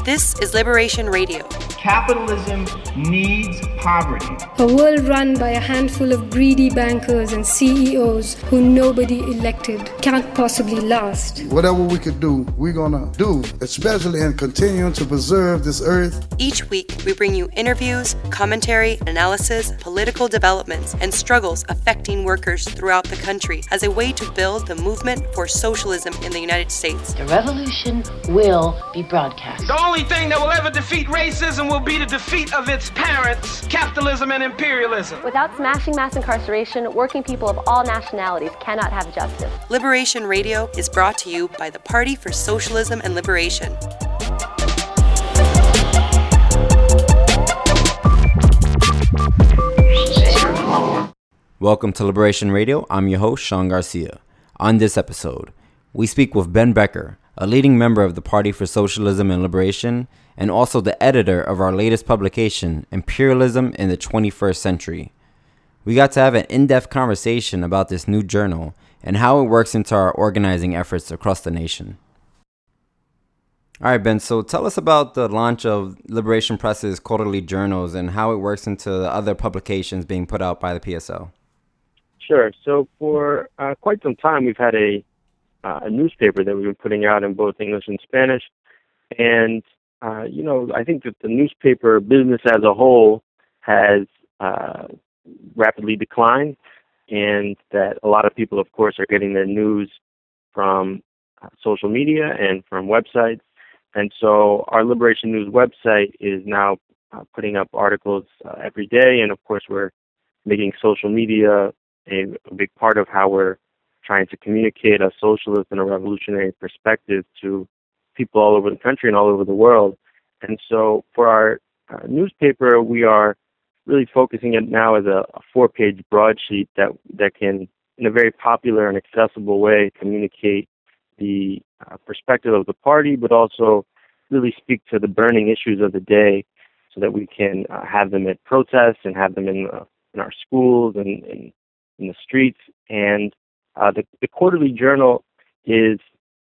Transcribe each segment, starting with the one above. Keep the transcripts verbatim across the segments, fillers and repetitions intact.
This is Liberation Radio. Capitalism needs poverty. A world run by a handful of greedy bankers and C E Os who nobody elected can't possibly last. Whatever we could do, we're gonna do, especially in continuing to preserve this earth. Each week, we bring you interviews, commentary, analysis, political developments, and struggles affecting workers throughout the country as a way to build the movement for socialism in the United States. The revolution will be broadcast. The only thing that will ever defeat racism will be the defeat of its parents, capitalism and imperialism. Without smashing mass incarceration, working people of all nationalities cannot have justice. Liberation Radio is brought to you by the Party for Socialism and Liberation. Welcome to Liberation Radio. I'm your host, Sean Garcia. On this episode, we speak with Ben Becker, a leading member of the Party for Socialism and Liberation, and also the editor of our latest publication, Imperialism in the twenty-first Century. We got to have an in-depth conversation about this new journal and how it works into our organizing efforts across the nation. All right, Ben, so tell us about the launch of Liberation Press's quarterly journals and how it works into the other publications being put out by the P S L. Sure. So for uh, quite some time, we've had a uh, a newspaper that we've been putting out in both English and Spanish. And, uh, you know, I think that the newspaper business as a whole has uh, rapidly declined, and that a lot of people, of course, are getting their news from uh, social media and from websites. And so our Liberation News website is now uh, putting up articles uh, every day. And, of course, we're making social media a, a big part of how we're trying to communicate a socialist and a revolutionary perspective to people all over the country and all over the world. And so for our uh, newspaper, we are really focusing it now as a, a four-page broadsheet that, that can, in a very popular and accessible way, communicate the uh, perspective of the party, but also really speak to the burning issues of the day so that we can uh, have them at protests and have them in, uh, in our schools and in, in the streets. And Uh, the, the quarterly journal is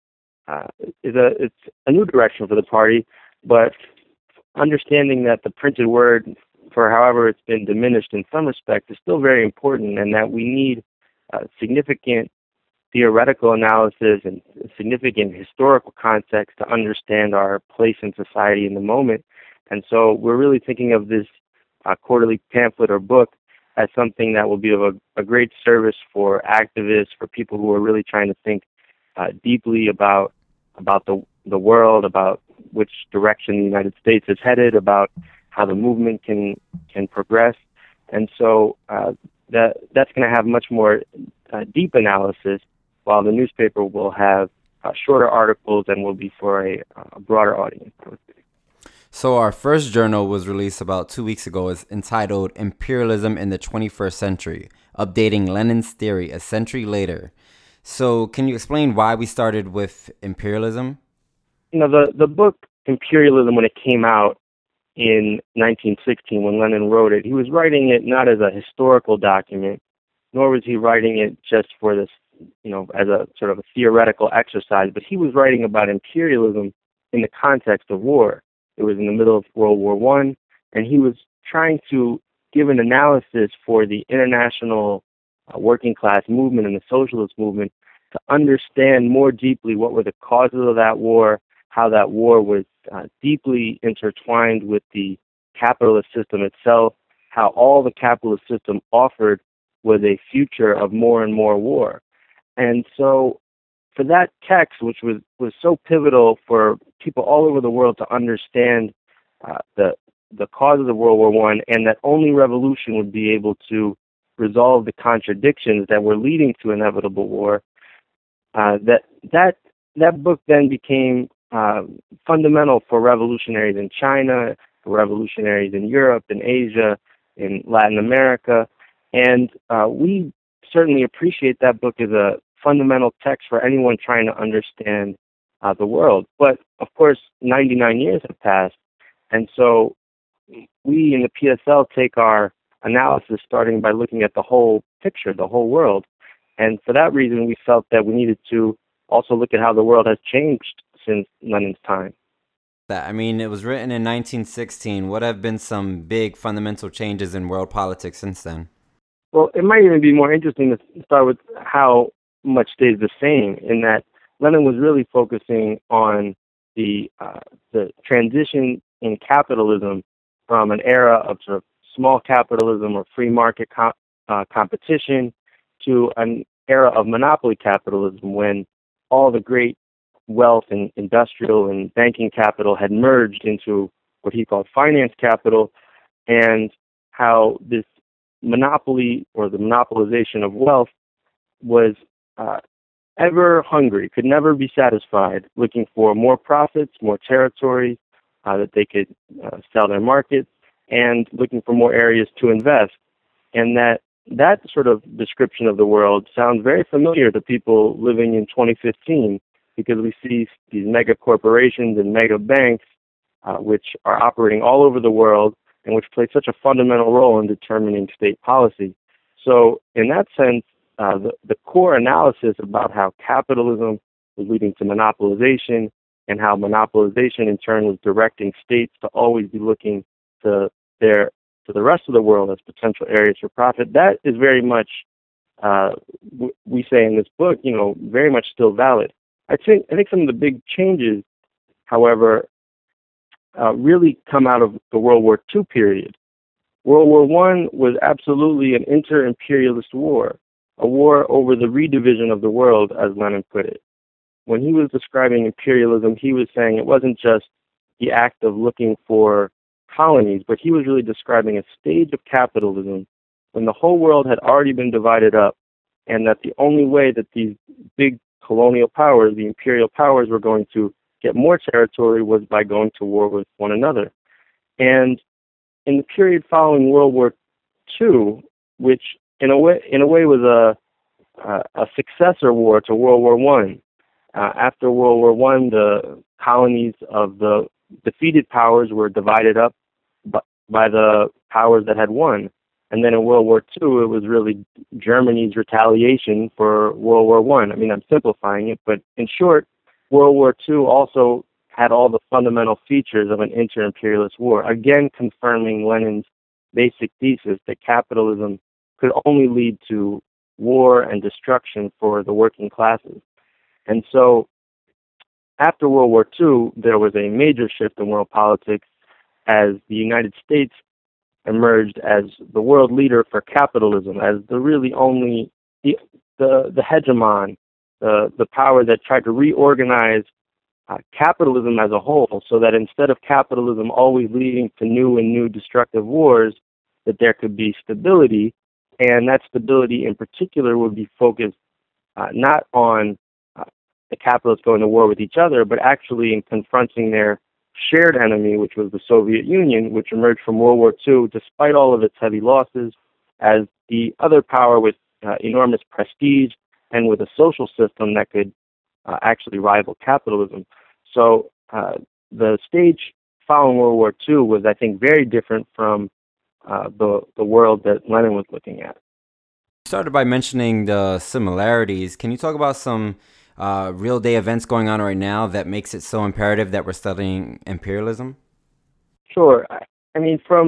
uh, is a it's a new direction for the party, but understanding that the printed word, for however it's been diminished in some respects, is still very important, and that we need uh, significant theoretical analysis and significant historical context to understand our place in society in the moment. And so we're really thinking of this uh, quarterly pamphlet or book as something that will be of a, a great service for activists, for people who are really trying to think uh, deeply about about the the world, about which direction the United States is headed, about how the movement can can progress. And so uh, that that's going to have much more uh, deep analysis, while the newspaper will have uh, shorter articles and will be for a, a broader audience. So our first journal was released about two weeks ago. It's entitled Imperialism in the twenty-first Century, Updating Lenin's Theory a Century Later. So can you explain why we started with imperialism? You know, the, the book Imperialism, when it came out in nineteen sixteen, when Lenin wrote it, he was writing it not as a historical document, nor was he writing it just for this, you know, as a sort of a theoretical exercise, but he was writing about imperialism in the context of war. It was in the middle of World War One, and he was trying to give an analysis for the international uh, working class movement and the socialist movement to understand more deeply what were the causes of that war, how that war was uh, deeply intertwined with the capitalist system itself, how all the capitalist system offered was a future of more and more war. And so for that text, which was, was so pivotal for people all over the world to understand uh, the the causes of World War One, and that only revolution would be able to resolve the contradictions that were leading to inevitable war, uh, that that that book then became uh, fundamental for revolutionaries in China, for revolutionaries in Europe, in Asia, in Latin America, and uh, we certainly appreciate that book as a fundamental text for anyone trying to understand uh, the world. But, of course, ninety-nine years have passed, and so we in the P S L take our analysis starting by looking at the whole picture, the whole world. And for that reason, we felt that we needed to also look at how the world has changed since Lenin's time. That I mean, it was written in nineteen sixteen. What have been some big fundamental changes in world politics since then? Well, it might even be more interesting to start with how much stays the same, in that Lenin was really focusing on the uh, the transition in capitalism from an era of sort of small capitalism or free market co- uh, competition to an era of monopoly capitalism, when all the great wealth and industrial and banking capital had merged into what he called finance capital, and how this monopoly or the monopolization of wealth was uh, ever hungry, could never be satisfied, looking for more profits, more territory uh, that they could uh, sell their markets, and looking for more areas to invest. And that that sort of description of the world sounds very familiar to people living in twenty fifteen, because we see these mega corporations and mega banks, uh, which are operating all over the world and which play such a fundamental role in determining state policy. So in that sense, uh, the, the core analysis about how capitalism was leading to monopolization, and how monopolization in turn was directing states to always be looking to their to the rest of the world as potential areas for profit, that is very much, uh, w- we say in this book, you know, very much still valid. I think I think some of the big changes, however, uh, really come out of the World War Two period. World War One was absolutely an inter-imperialist war, a war over the redivision of the world, as Lenin put it. When he was describing imperialism, he was saying it wasn't just the act of looking for colonies, but he was really describing a stage of capitalism when the whole world had already been divided up, and that the only way that these big colonial powers, the imperial powers, were going to get more territory was by going to war with one another. And in the period following World War Two, which in a way in a way was a a, a successor war to World War One. Uh, after World War One, the colonies of the defeated powers were divided up by, by the powers that had won. And then in World War Two, it was really Germany's retaliation for World War One. I. I mean, I'm simplifying it, but in short, World War Two also had all the fundamental features of an inter-imperialist war, again confirming Lenin's basic thesis that capitalism could only lead to war and destruction for the working classes. And so, after World War Two, there was a major shift in world politics as the United States emerged as the world leader for capitalism, as the really only, the the, the hegemon, the, the power that tried to reorganize uh, capitalism as a whole, so that instead of capitalism always leading to new and new destructive wars, that there could be stability, and that stability in particular would be focused uh, not on uh, the capitalists going to war with each other, but actually in confronting their shared enemy, which was the Soviet Union, which emerged from World War Two, despite all of its heavy losses, as the other power with uh, enormous prestige and with a social system that could uh, actually rival capitalism. So uh, the stage following World War Two was, I think, very different from uh, the the world that Lenin was looking at. You started by mentioning the similarities. Can you talk about some Uh, real day events going on right now that makes it so imperative that we're studying imperialism? Sure. I, I mean, from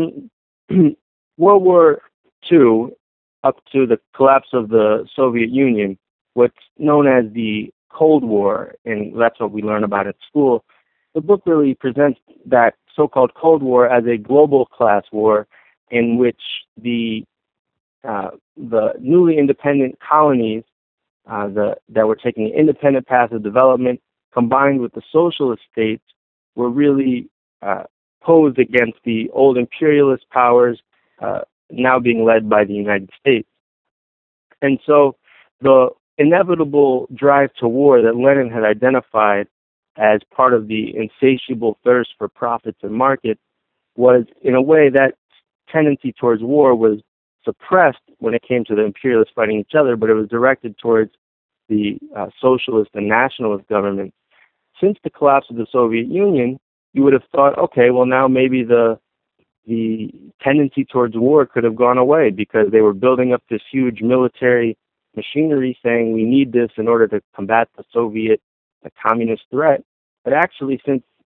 World War Two up to the collapse of the Soviet Union, what's known as the Cold War, and that's what we learn about at school, the book really presents that so-called Cold War as a global class war in which the uh, the newly independent colonies Uh, the, that were taking an independent path of development, combined with the socialist states, were really uh, posed against the old imperialist powers, uh, now being led by the United States. And so the inevitable drive to war that Lenin had identified as part of the insatiable thirst for profits and markets was, in a way, that tendency towards war was suppressed when it came to the imperialists fighting each other, but it was directed towards the uh, socialist and nationalist governments. Since the collapse of the Soviet Union, you would have thought, okay, well now maybe the the tendency towards war could have gone away because they were building up this huge military machinery saying we need this in order to combat the Soviet, the communist threat. But actually, since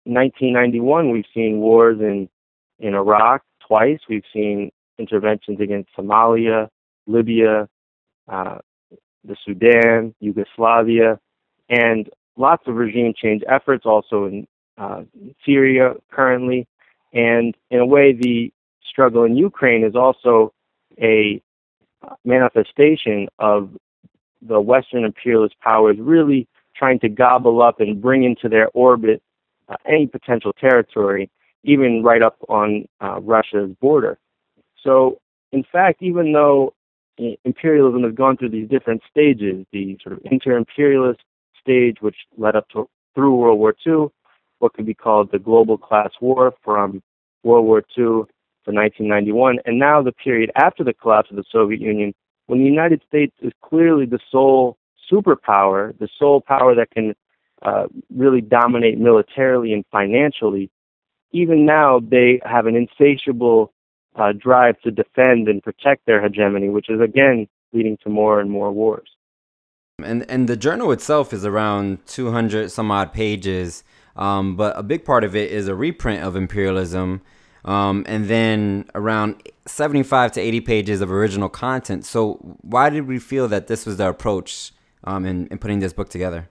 nineteen ninety-one, we've seen wars in, in Iraq twice. We've seen interventions against Somalia, Libya, uh, the Sudan, Yugoslavia, and lots of regime change efforts also in uh, Syria currently. And in a way, the struggle in Ukraine is also a manifestation of the Western imperialist powers really trying to gobble up and bring into their orbit uh, any potential territory, even right up on uh, Russia's border. So, in fact, even though imperialism has gone through these different stages, the sort of inter-imperialist stage, which led up to through World War Two, what could be called the global class war from World War Two to nineteen ninety-one, and now the period after the collapse of the Soviet Union, when the United States is clearly the sole superpower, the sole power that can uh, really dominate militarily and financially. Even now, they have an insatiable uh, drive to defend and protect their hegemony, which is, again, leading to more and more wars. And and the journal itself is around two hundred some odd pages, um, but a big part of it is a reprint of Imperialism, um, and then around seventy-five to eighty pages of original content. So why did we feel that this was the approach um, in, in putting this book together?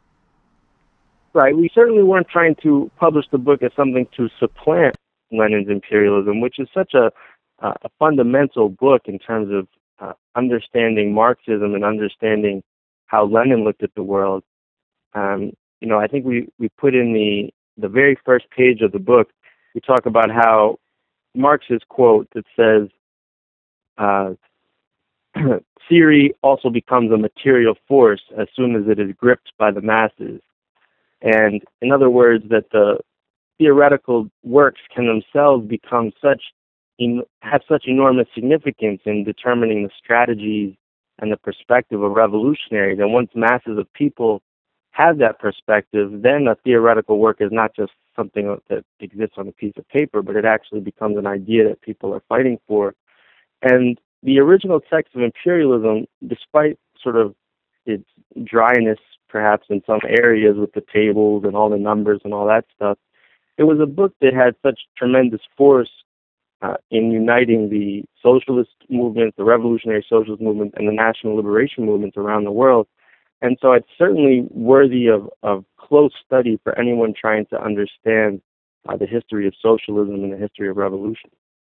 Right. We certainly weren't trying to publish the book as something to supplant Lenin's Imperialism, which is such a, uh, a fundamental book in terms of uh, understanding Marxism and understanding how Lenin looked at the world. Um, you know, I think we, we put in the, the very first page of the book, we talk about how Marx's quote that says, uh, theory also becomes a material force as soon as it is gripped by the masses. And in other words, that the theoretical works can themselves become such, en- have such enormous significance in determining the strategies and the perspective of revolutionaries. And once masses of people have that perspective, then a theoretical work is not just something that exists on a piece of paper, but it actually becomes an idea that people are fighting for. And the original text of Imperialism, despite sort of its dryness perhaps in some areas with the tables and all the numbers and all that stuff, it was a book that had such tremendous force uh, in uniting the socialist movement, the revolutionary socialist movement, and the national liberation movements around the world. And so it's certainly worthy of, of close study for anyone trying to understand uh, the history of socialism and the history of revolution.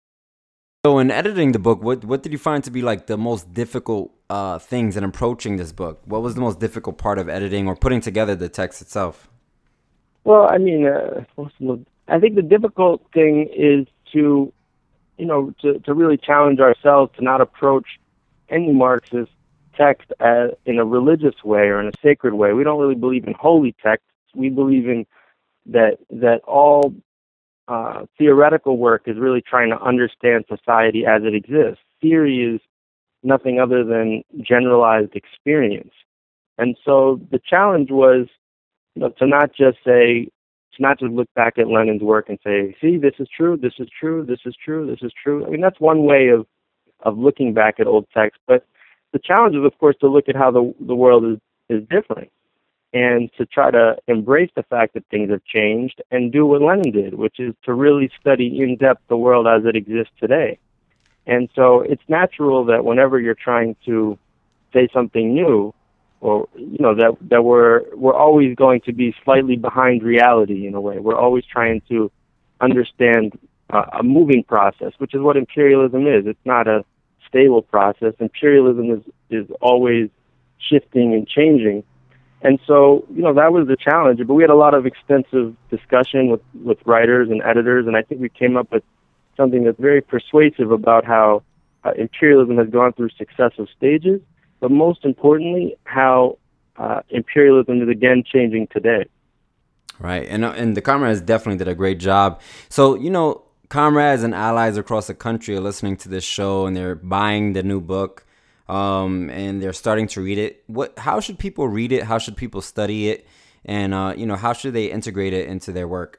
So in editing the book, what what did you find to be like the most difficult uh, things in approaching this book? What was the most difficult part of editing or putting together the text itself? Well, I mean, uh, I think the difficult thing is to, you know, to, to really challenge ourselves to not approach any Marxist text as, in a religious way or in a sacred way. We don't really believe in holy texts. We believe in that that all uh, theoretical work is really trying to understand society as it exists. Theory is nothing other than generalized experience. And so the challenge was, you know, to not just say, to not just look back at Lenin's work and say, see, this is true, this is true, this is true, this is true. I mean, that's one way of, of looking back at old texts. But the challenge is, of course, to look at how the, the world is, is different and to try to embrace the fact that things have changed and do what Lenin did, which is to really study in depth the world as it exists today. And so it's natural that whenever you're trying to say something new, or, you know, that that we're we're always going to be slightly behind reality in a way. We're always trying to understand uh, a moving process, which is what imperialism is. It's not a stable process. Imperialism is, is always shifting and changing. And so, you know, that was the challenge. But we had a lot of extensive discussion with, with writers and editors, and I think we came up with something that's very persuasive about how uh, imperialism has gone through successive stages, but most importantly, how uh, imperialism is again changing today. Right, and and the comrades definitely did a great job. So, you know, comrades and allies across the country are listening to this show and they're buying the new book, um, and they're starting to read it. What? How should people read it? How should people study it? And, uh, you know, how should they integrate it into their work?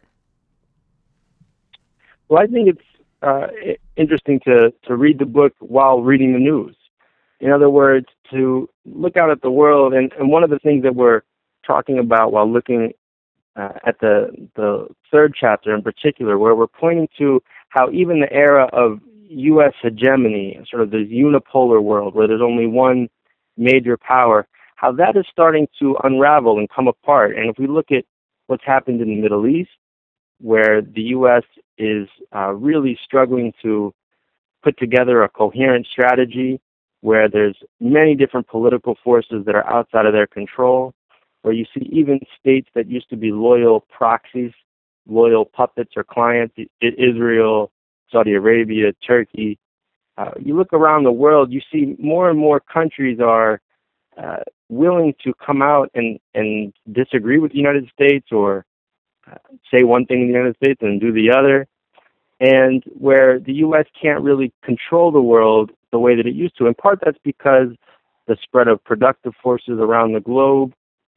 Well, I think it's uh, interesting to, to read the book while reading the news. In other words, to look out at the world, and, and one of the things that we're talking about while looking uh, at the the third chapter in particular, where we're pointing to how even the era of U S hegemony, sort of this unipolar world where there's only one major power, how that is starting to unravel and come apart. And if we look at what's happened in the Middle East, where the U S is uh, really struggling to put together a coherent strategy, where there's many different political forces that are outside of their control, where you see even states that used to be loyal proxies, loyal puppets or clients, Israel, Saudi Arabia, Turkey. Uh, you look around the world, you see more and more countries are uh, willing to come out and, and disagree with the United States, or uh, say one thing in the United States and do the other, and where the U S can't really control the world the way that it used to. In part, that's because the spread of productive forces around the globe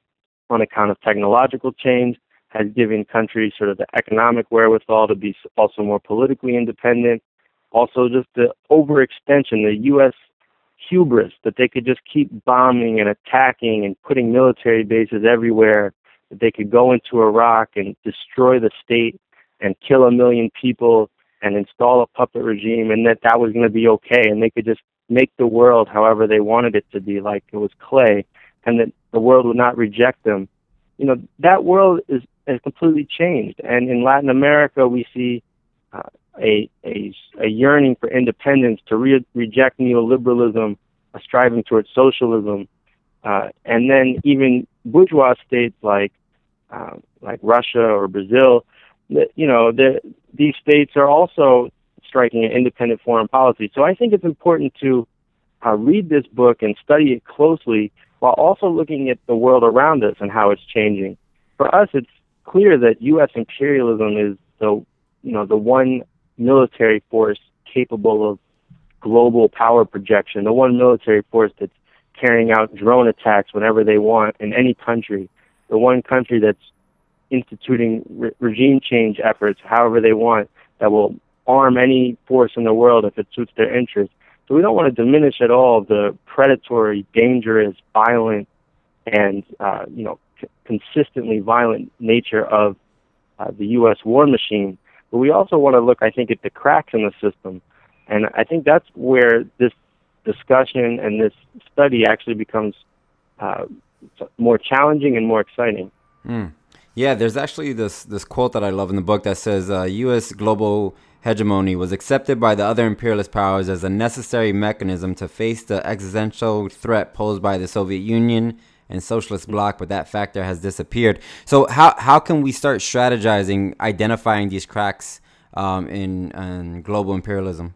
on account of technological change has given countries sort of the economic wherewithal to be also more politically independent. Also, just the overextension, the U S hubris that they could just keep bombing and attacking and putting military bases everywhere, that they could go into Iraq and destroy the state and kill a million people and install a puppet regime, and that that was going to be okay, and they could just make the world however they wanted it to be, like it was clay, and that the world would not reject them. You know, that world is has completely changed. And in Latin America, we see uh, a, a a yearning for independence, to re- reject neoliberalism, a striving towards socialism, uh, and then even bourgeois states like uh, like Russia or Brazil. You know, the, these states are also striking an independent foreign policy. So I think it's important to uh, read this book and study it closely, while also looking at the world around us and how it's changing. For us, it's clear that U S imperialism is the, you know, the one military force capable of global power projection, the one military force that's carrying out drone attacks whenever they want in any country, the one country that's instituting re- regime change efforts however they want, that will arm any force in the world if it suits their interests. So we don't want to diminish at all the predatory, dangerous, violent, and uh, you know c- consistently violent nature of uh, the U S war machine. But we also want to look, I think, at the cracks in the system, and I think that's where this discussion and this study actually becomes uh, more challenging and more exciting. Mm. Yeah, there's actually this this quote that I love in the book that says uh, U S global hegemony was accepted by the other imperialist powers as a necessary mechanism to face the existential threat posed by the Soviet Union and socialist bloc, but that factor has disappeared. So how how can we start strategizing, identifying these cracks um, in, in global imperialism?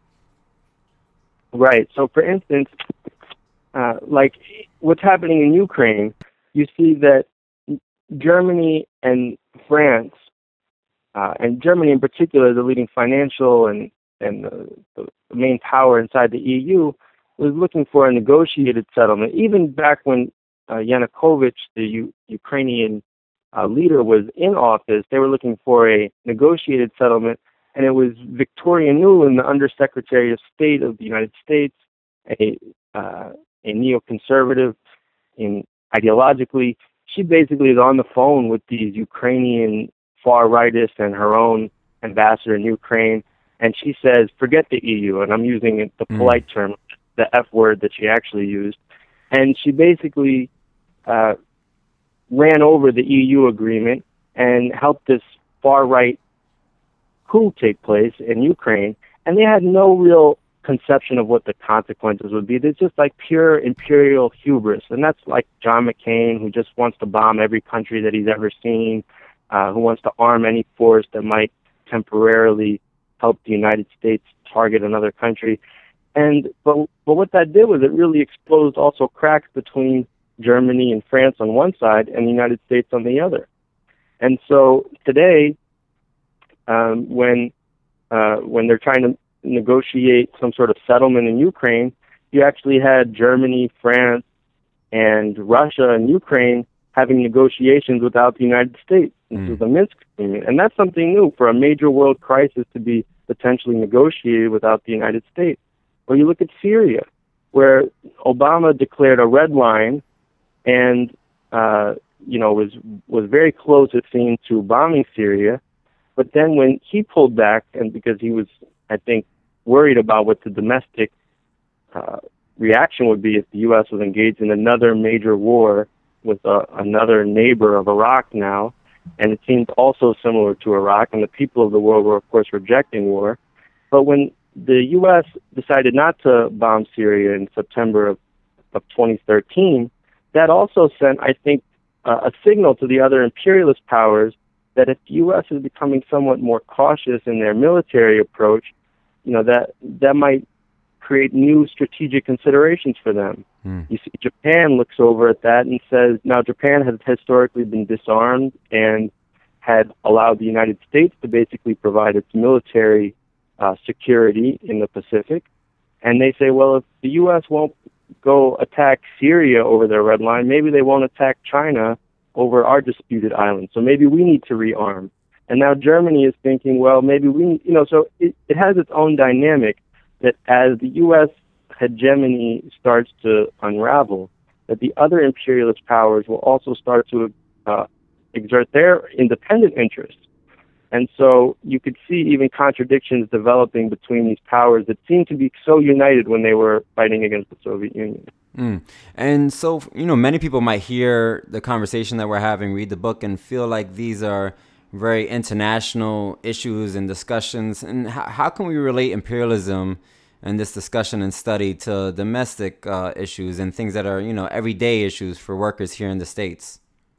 Right. So, for instance, uh, like what's happening in Ukraine, you see that Germany and France, uh, and Germany in particular, the leading financial and, and the, the main power inside the E U, was looking for a negotiated settlement. Even back when uh, Yanukovych, the U- Ukrainian uh, leader, was in office, they were looking for a negotiated settlement, and it was Victoria Nuland, the Undersecretary of State of the United States, a, uh, a neoconservative in ideologically. She basically is on the phone with these Ukrainian far-rightists and her own ambassador in Ukraine, and she says, forget the E U, and I'm using the polite mm. term, the F word that she actually used, and she basically uh, ran over the E U agreement and helped this far-right coup take place in Ukraine, and they had no real conception of what the consequences would be. They're just like pure imperial hubris, and that's like John McCain, who just wants to bomb every country that he's ever seen, uh, who wants to arm any force that might temporarily help the United States target another country. And but but what that did was it really exposed also cracks between Germany and France on one side and the United States on the other. And so today, um, when uh, when they're trying to negotiate some sort of settlement in Ukraine, you actually had Germany, France, and Russia and Ukraine having negotiations without the United States. This mm. was the Minsk Agreement. And that's something new for a major world crisis to be potentially negotiated without the United States. Or you look at Syria, where Obama declared a red line, and uh, you know, was was very close, it seemed, to bombing Syria. But then when he pulled back, and because he was, I think, worried about what the domestic uh, reaction would be if the U S was engaged in another major war with uh, another neighbor of Iraq now, and it seemed also similar to Iraq, and the people of the world were, of course, rejecting war. But when the U S decided not to bomb Syria in September of, of twenty thirteen, that also sent, I think, uh, a signal to the other imperialist powers that if the U S is becoming somewhat more cautious in their military approach, you know, that that might create new strategic considerations for them. Mm. You see, Japan looks over at that and says, now Japan has historically been disarmed and had allowed the United States to basically provide its military uh, security in the Pacific. And they say, well, if the U S won't go attack Syria over their red line, maybe they won't attack China over our disputed island. So maybe we need to rearm. And now Germany is thinking, well, maybe we, you know, so it, it has its own dynamic that as the U S hegemony starts to unravel, that the other imperialist powers will also start to uh, exert their independent interests. And so you could see even contradictions developing between these powers that seemed to be so united when they were fighting against the Soviet Union. Mm. And so, you know, many people might hear the conversation that we're having, read the book, and feel like these are very international issues and discussions. And how, how can we relate imperialism and this discussion and study to domestic uh, issues and things that are, you know, everyday issues for workers here in the States?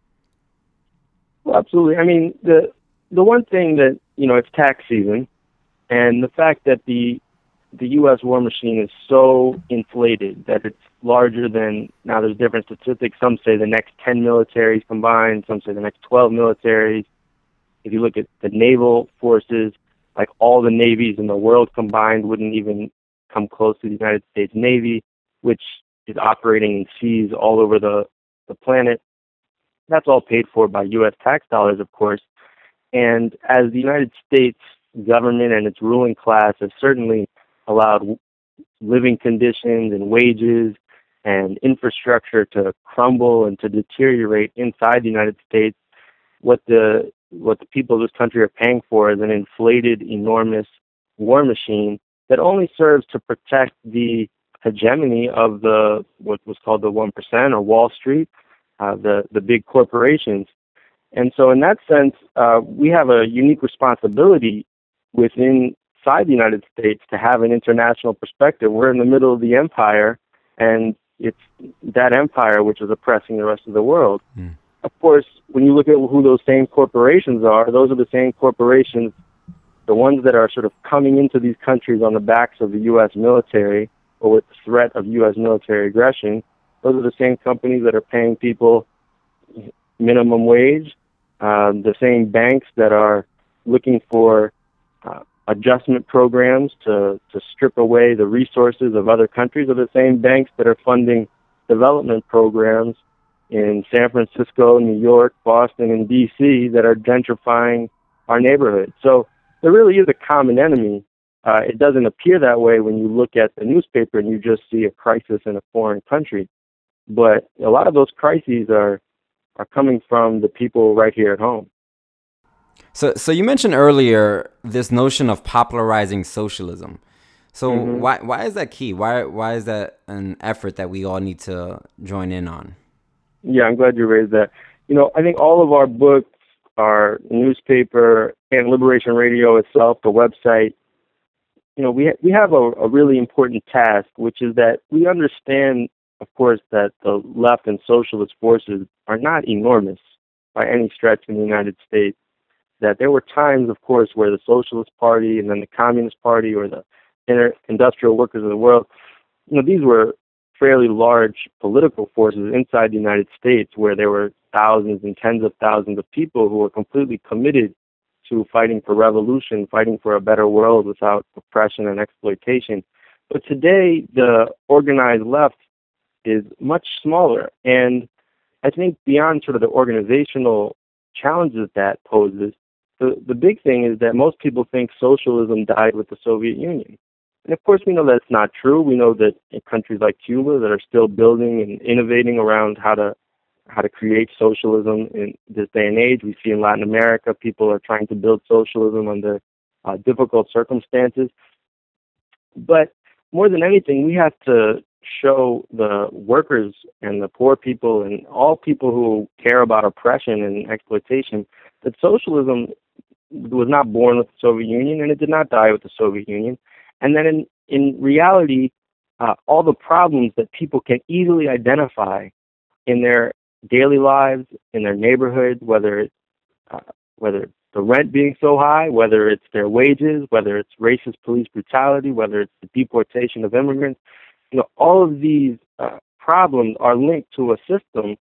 Well, absolutely. I mean, the the one thing that, you know, it's tax season, and the fact that the the U S war machine is so inflated that it's larger than, now there's different statistics. Some say the next ten militaries combined, some say the next twelve militaries. If you look at the naval forces, like all the navies in the world combined wouldn't even come close to the United States Navy, which is operating in seas all over the, the planet. That's all paid for by U S tax dollars, of course. And as the United States government and its ruling class has certainly allowed living conditions and wages and infrastructure to crumble and to deteriorate inside the United States, what the what the people of this country are paying for is an inflated, enormous war machine that only serves to protect the hegemony of the what was called the one percent or Wall Street, uh, the the big corporations. And so in that sense, uh, we have a unique responsibility within inside the United States to have an international perspective. We're in the middle of the empire, and it's that empire which is oppressing the rest of the world. Mm. Of course, when you look at who those same corporations are, those are the same corporations, the ones that are sort of coming into these countries on the backs of the U S military or with the threat of U S military aggression. Those are the same companies that are paying people minimum wage, uh, the same banks that are looking for uh, adjustment programs to, to strip away the resources of other countries, are the same banks that are funding development programs in San Francisco, New York, Boston, and D C that are gentrifying our neighborhood. So there really is a common enemy. Uh, it doesn't appear that way when you look at the newspaper and you just see a crisis in a foreign country. But a lot of those crises are are coming from the people right here at home. So so you mentioned earlier this notion of popularizing socialism. So mm-hmm. why why is that key? Why why is that an effort that we all need to join in on? Yeah, I'm glad you raised that. You know, I think all of our books, our newspaper, and Liberation Radio itself, the website, you know, we ha- we have a, a really important task, which is that we understand, of course, that the left and socialist forces are not enormous by any stretch in the United States. That there were times, of course, where the Socialist Party and then the Communist Party or the inter- industrial workers of the world, you know, these were fairly large political forces inside the United States where there were thousands and tens of thousands of people who were completely committed to fighting for revolution, fighting for a better world without oppression and exploitation. But today, the organized left is much smaller. And I think beyond sort of the organizational challenges that poses, the, the big thing is that most people think socialism died with the Soviet Union. And of course, we know that's not true. We know that in countries like Cuba that are still building and innovating around how to how to create socialism in this day and age. We see in Latin America, people are trying to build socialism under uh, difficult circumstances. But more than anything, we have to show the workers and the poor people and all people who care about oppression and exploitation that socialism was not born with the Soviet Union, and it did not die with the Soviet Union. And that in, in reality, uh, all the problems that people can easily identify in their daily lives, in their neighborhoods, whether it's, uh, whether it's the rent being so high, whether it's their wages, whether it's racist police brutality, whether it's the deportation of immigrants, you know, all of these uh, problems are linked to a system,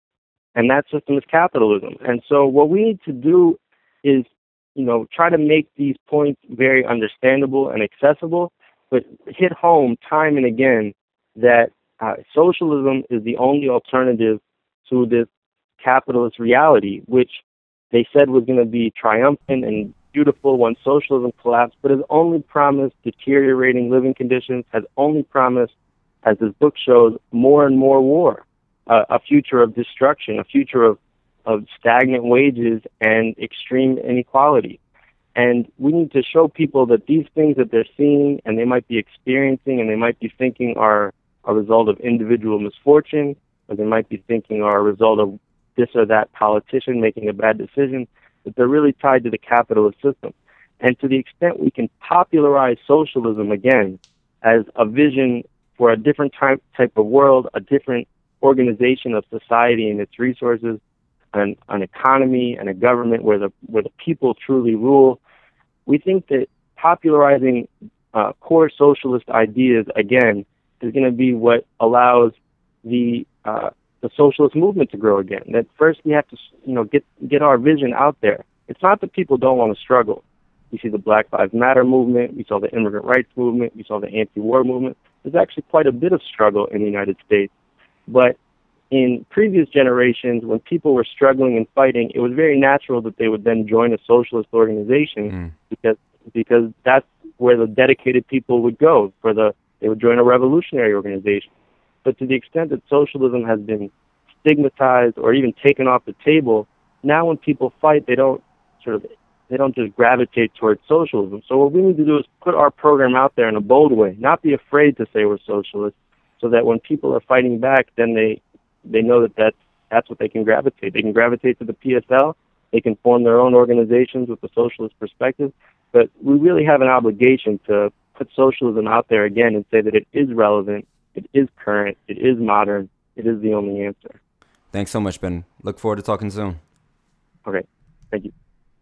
and that system is capitalism. And so what we need to do is, you know, try to make these points very understandable and accessible, but hit home time and again that uh, socialism is the only alternative to this capitalist reality, which they said was going to be triumphant and beautiful when socialism collapsed, but has only promised deteriorating living conditions, has only promised, as this book shows, more and more war, uh, a future of destruction, a future of, of stagnant wages and extreme inequality. And we need to show people that these things that they're seeing and they might be experiencing and they might be thinking are a result of individual misfortune, or they might be thinking are a result of this or that politician making a bad decision, that they're really tied to the capitalist system. And to the extent we can popularize socialism again as a vision for a different type, type of world, a different organization of society and its resources, an, an economy and a government where the, where the people truly rule, we think that popularizing uh, core socialist ideas, again, is going to be what allows the uh, the socialist movement to grow again. That first we have to, you know, get get our vision out there. It's not that people don't want to struggle. We see the Black Lives Matter movement. We saw the immigrant rights movement. We saw the anti-war movement. There's actually quite a bit of struggle in the United States. But in previous generations, when people were struggling and fighting, it was very natural that they would then join a socialist organization mm. because because that's where the dedicated people would go. For the they would join a revolutionary organization. But to the extent that socialism has been stigmatized or even taken off the table, now when people fight, they don't sort of they don't just gravitate towards socialism. So what we need to do is put our program out there in a bold way, not be afraid to say we're socialists, so that when people are fighting back, then they they know that that's, that's what they can gravitate. They can gravitate to the P S L. They can form their own organizations with a socialist perspective. But we really have an obligation to put socialism out there again and say that it is relevant, it is current, it is modern, it is the only answer. Thanks so much, Ben. Look forward to talking soon. Okay. Thank you.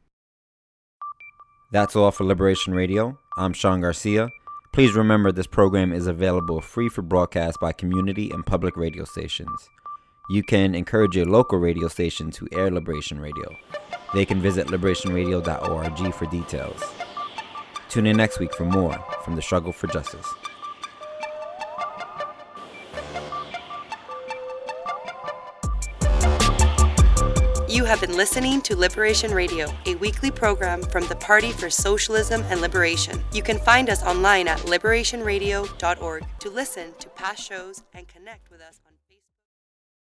That's all for Liberation Radio. I'm Sean Garcia. Please remember this program is available free for broadcast by community and public radio stations. You can encourage your local radio station to air Liberation Radio. They can visit liberation radio dot org for details. Tune in next week for more from the struggle for justice. You have been listening to Liberation Radio, a weekly program from the Party for Socialism and Liberation. You can find us online at liberation radio dot org to listen to past shows and connect with us on